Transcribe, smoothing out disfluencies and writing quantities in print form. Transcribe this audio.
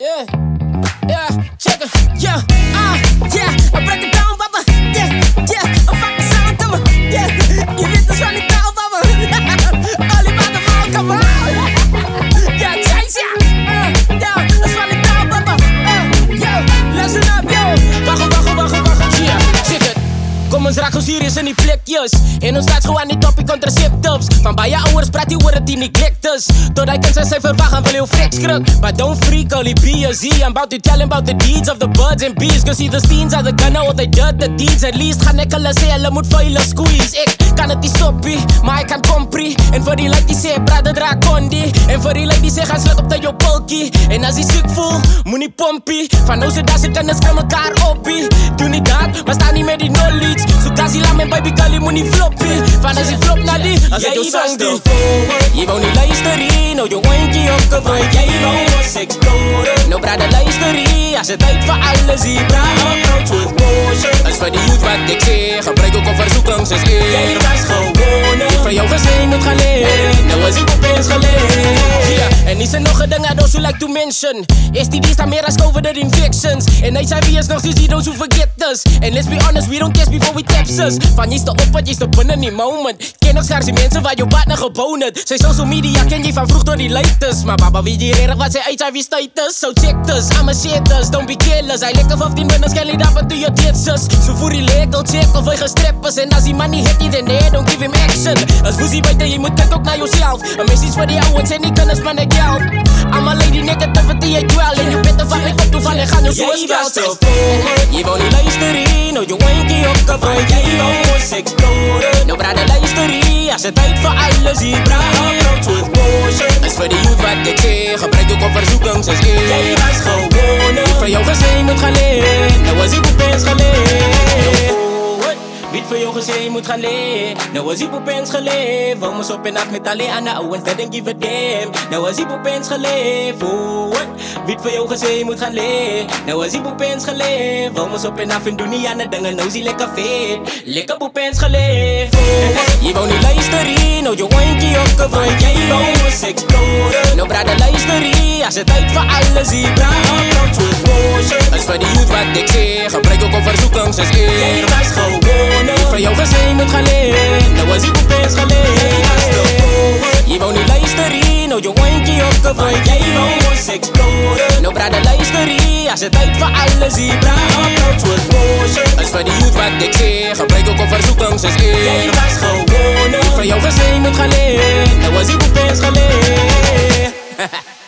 Yeah, yeah, check it, yeah, yeah, I break it down, papa, yeah, yeah, I'm fucking sound, come on, yeah, je weet dus wel niet taal, papa, Ollie maakt de val, come on, yeah, chase, yeah, dat is wel niet taal, papa, yo, listen up, yo, wacht, yeah, check it. Kom ons raak zo serieus in die plekjes. En ons staat gewoon niet op die contraceptives. Van bij je ouders praat die woorden die neglecters. Tot hij kan zijn cijfer wagen wil heel flex kruk. But don't freak, all die B.S.E. I'm about to tell him about the deeds of the birds and bees. Cause see the steens are the gunner or they did the deeds. At least gaan ek hulle sê hulle moet vuile squeeze. Ek kan het nie stoppie, maar ek kan comprie. En vir die like die sê brother dra kondi. En vir die like die sê gaan slut op dat jou pulkie. En as die siek voel, moet nie pompie. Van nou se daar se kinders kan mekaar oppie. Doe nie dat, maar sta nie met die knowledge. So kasi la mijn baby girl, je moet niet floppen. Van als je flop naar die, als ik jou song doe. Je wou niet luisteren, nou je windje opgevoerd. Jij wou ons exploren. Nou brada luisteren, als het uit voor alles hier. Praat approach with motion. Als voor die youth wat ik zeg, gebruik ook op verzoekings is één. Jij was gewoon ik van jou gezien moet gaan leren. Nou was ik opeens geleerd. En is er nog een ding I don't like to mention. STD's staan meer als COVID infections. En HIV is nog steeds those who forget us. And let's be honest, we don't guess before we taps us. Van je op wat je is binnen die moment. Ken nog schaars die mensen waar je partner geboned. Zijn social media ken je van vroeg door die latest. Maar baba wie je reden wat zijn HIV status. So check this, I'm a shitters, don't be careless. Hij lekker 15 minuten, skel je dappen to your titsers. Zo voer die legal check of hij gestrapt is. En als die man niet hit then nee, don't give him action. Als woezie buiten, je moet kijken ook naar jezelf. Een message voor die ouwens en die kunnen spannen geld. I'm a lady negativity at well. En je bent er van ik op toevallig gaan je zo spel. Je wou niet luisteren, nou je windje opgevoerd. Jij wou ons exploren. Nou brada luisteren, als het tijd voor alles hier. Praat approach with motion. Als voor de youth wat ik zeg, gebruik ook op verzoekings is één. Jij was gewoon ik van jou gezien moet gaan leren. Nou was ik opeens geleerd. Wie het voor jou gezien moet gaan leren. Nou was ik opeens geleefd. Wou ons op en af met alleen aan de ouwens, that don't give a damn. Nou was ik opeens geleefd. Wie het voor jou gezien moet gaan leren. Nou was ik opeens geleefd. Wou ons op en af en doe niet aan de dingen, nou zie lekker vet. Lekker opeens geleefd. Je wou niet luisteren, nou je windje opgevoerd. Jij wou ons exploren. Nou brada luisteren, als het uit voor alles hier. Praat approach with motion. Als voor die youth wat ik zeg, gebruik ook op verzoekings is één. Jij was gewoon ik van jou gezien moet gaan leren. Nou was ik opeens geleerd. Je wou niet luisteren, nou je windje opgevoerd. Jij wou ons exploren. Nou brada luisteren, als het uit voor alles hier. Praat approach with motion. Als voor die youth wat ik zeg, gebruik ook op verzoekings is één. Jij was gewoon ik van jou gezien moet gaan leren. Nou was ik opeens geleerd.